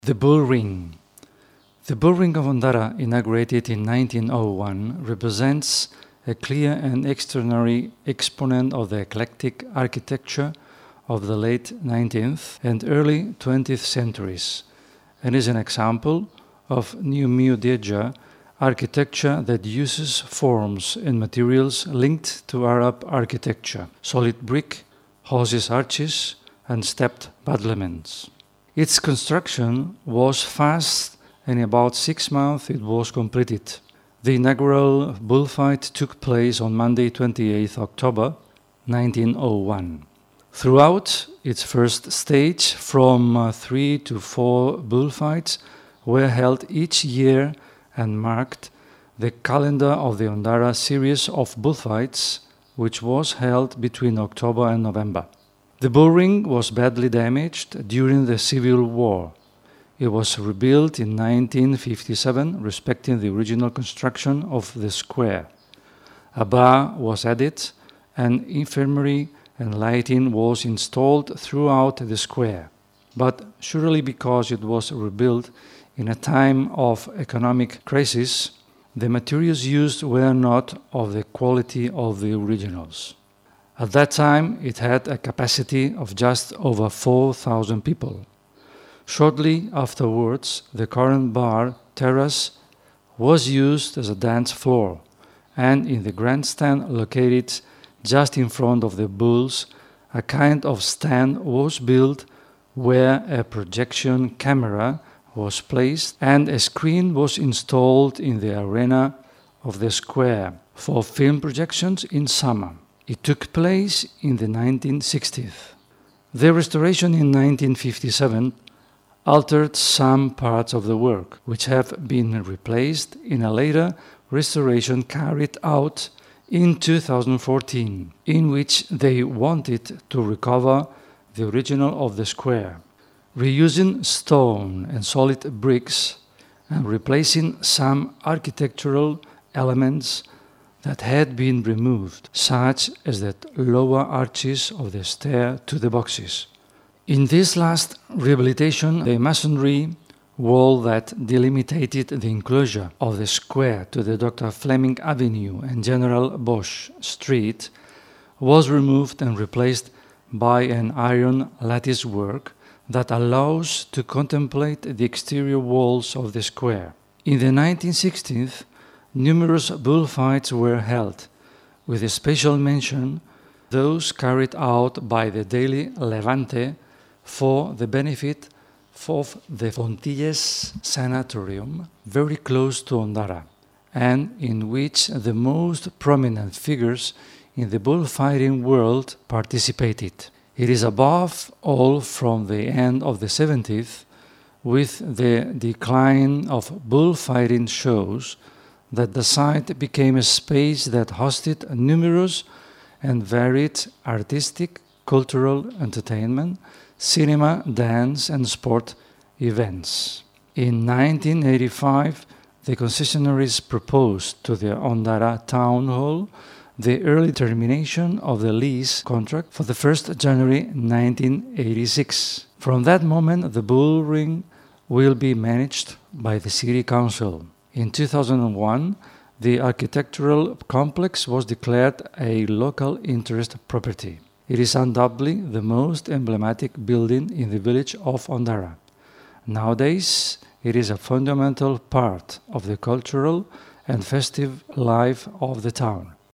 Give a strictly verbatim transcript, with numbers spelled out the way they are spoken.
The Bull Ring. The Bull Ring of Ondara, inaugurated in nineteen oh one, represents a clear and extraordinary exponent of the eclectic architecture of the late nineteenth and early twentieth centuries, and is an example of New Mudeja architecture that uses forms and materials linked to Arab architecture: solid brick, houses arches, and stepped battlements. Its construction was fast, and in about six months it was completed. The inaugural bullfight took place on Monday, twenty-eighth October nineteen oh one. Throughout its first stage, from uh, three to four bullfights were held each year and marked the calendar of the Ondara series of bullfights, which was held between October and November. The bull ring was badly damaged during the Civil War. It was rebuilt in nineteen fifty-seven, respecting the original construction of the square. A bar was added, and infirmary and lighting was installed throughout the square. But surely because it was rebuilt in a time of economic crisis, the materials used were not of the quality of the originals. At that time, it had a capacity of just over four thousand people. Shortly afterwards, the current bar terrace was used as a dance floor, and in the grandstand located just in front of the bulls, a kind of stand was built where a projection camera was placed and a screen was installed in the arena of the square for film projections in summer. It took place in the nineteen sixties. The restoration in nineteen fifty-seven altered some parts of the work, which have been replaced in a later restoration carried out in two thousand fourteen, in which they wanted to recover the original of the square, reusing stone and solid bricks and replacing some architectural elements that had been removed, such as the lower arches of the stair to the boxes. In this last rehabilitation, the masonry wall that delimited the enclosure of the square to the Doctor Fleming Avenue and General Bosch Street was removed and replaced by an iron lattice work that allows to contemplate the exterior walls of the square. In the nineteen sixties, numerous bullfights were held, with a special mention those carried out by the daily Levante for the benefit of the Fontilles Sanatorium, very close to Ondara, and in which the most prominent figures in the bullfighting world participated. It is above all from the end of the seventies, with the decline of bullfighting shows, that the site became a space that hosted numerous and varied artistic, cultural entertainment, cinema, dance, and sport events. In nineteen eighty-five, the concessionaries proposed to the Ondara Town Hall the early termination of the lease contract for the first of January nineteen eighty-six. From that moment, the bull ring will be managed by the City Council. In two thousand one, the architectural complex was declared a local interest property. It is undoubtedly the most emblematic building in the village of Ondara. Nowadays, it is a fundamental part of the cultural and festive life of the town.